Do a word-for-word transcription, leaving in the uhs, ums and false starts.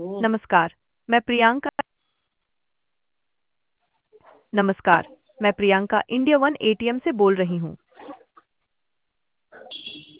नमस्कार, मैं प्रियंका नमस्कार, मैं प्रियंका इंडिया वन एटीएम से बोल रही हूँ।